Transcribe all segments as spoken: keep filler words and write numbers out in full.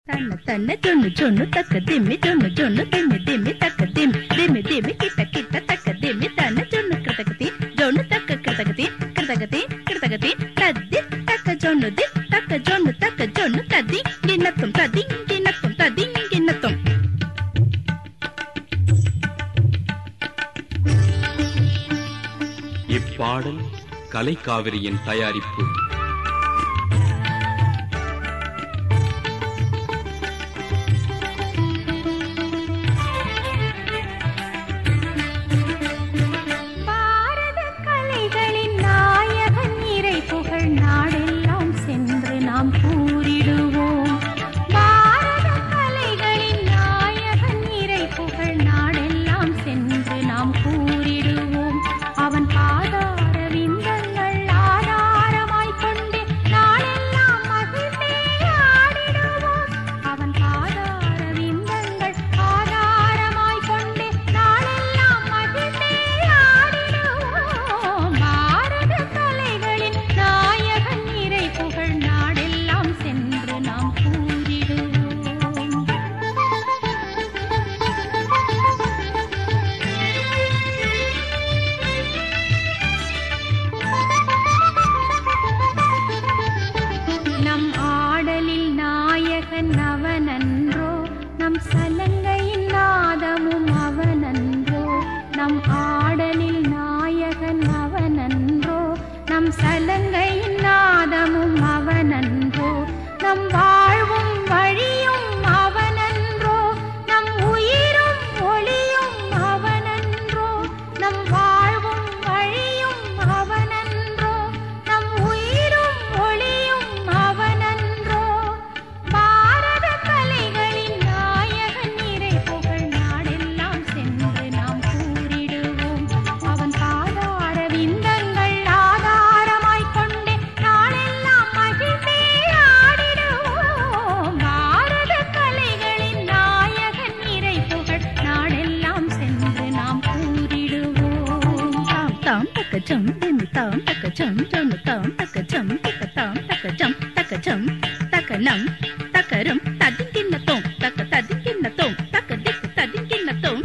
தன்ன தன்ன சொன்னு சொன்னு தக்க திம்மி சொன்னு சொன்னு திம்மி திம்மி தக்க திம் திம்மி திம்மி கிட்ட கிட்ட தக்க திம்மி தன்ன சொன்னு கிருதகதி ஜொன்னு தக்க கிருதகதி கிருதகதி கிருதகதி தத்தி தக்க சொன்னு தி தக்க சொன்னு தக்க சொன்னு ததி கிண்ணத்தும் ததி கிண்ணத்தும் ததி கிண்ணத்தும். இப்பாடல் கலைக்காவிரியின் தயாரிப்பு. அவனன்றோ நம் சலங்கையின் நாதமும் அவனன்றோ, நம் ஆடலில் நாயகன் அவனன்றோ, நம் சலங்கையின் நாதமும் அவனன்றோ, நம் வாழ்வும் வழியும் அவனன்றோ, நம் உயிரும் ஒளியும் அவனன்றோ, நம் வாழ்வும் வழியும் அவனன்றோ, நம் உயிரும் ஒளியும் அவனன்றோ. பாரத கலைகளின் நாயகன் இறை புகழ் நாடெல்லாம் சென்று நாம் கூறிடுவோம். அவன் பாதார விந்தங்கள் ஆதாரமாய் கொண்டே நாளெல்லாம் மகிழ்ந்தே ஆடிடுவோம். பாரத கலைகளின் நாயகன் இறை புகழ் நாடெல்லாம் சென்று நாம் கூறிடுவோம். தாம் தாம் தக்க ஜம் திம்மி தாம் தக்க ஜம் ஜொன்னு தாம் தக்க ஜம் திக்க தாம் தக்க ஜம் தக்க ஜம் தக்க நம் தக்கரும் ததிங்கிண்ணத்தோம் தக்க ததிங்கிண்ணத்தோம் தக்க திக்கு ததிங்கிண்ணத்தோம்.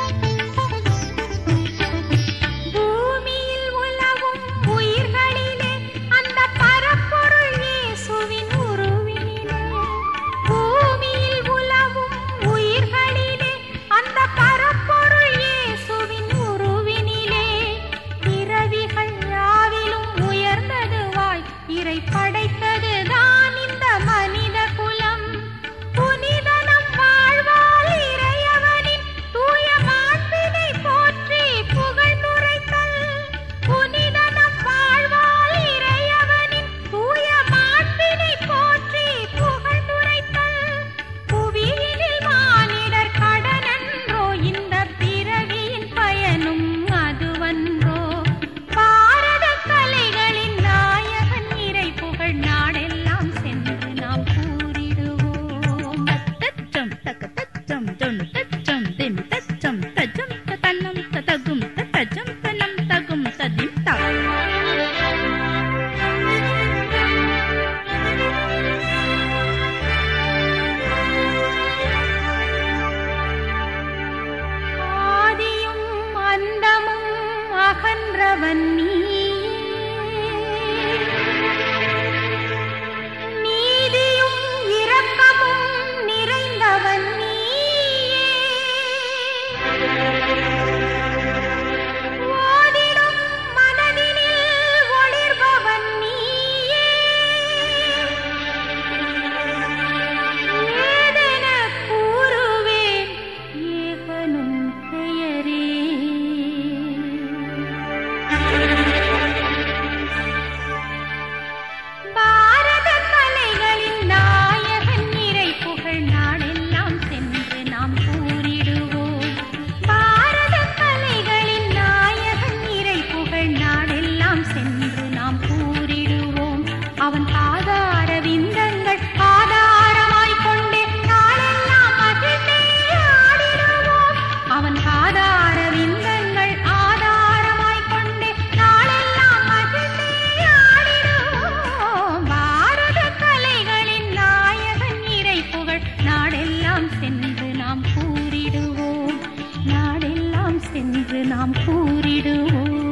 பூமியில் உலவும் உயிர்களிலே அவன் ஆதார விந்தங்கள் ஆதாரமாய் கொண்டே நாளெல்லாம் மகிழ்ந்தே ஆடிடுவோம். அவன் ஆதார விந்தங்கள் ஆதாரமாய் கொண்டே நாளெல்லாம் மகிழ்ந்தே ஆடிடுவோம். பாரத கலைகளின் நாயகன் இறை புகழ் நாடெல்லாம் சென்று நாம் கூறிடுவோம். நாடெல்லாம் சென்று நாம் கூறிடுவோம்.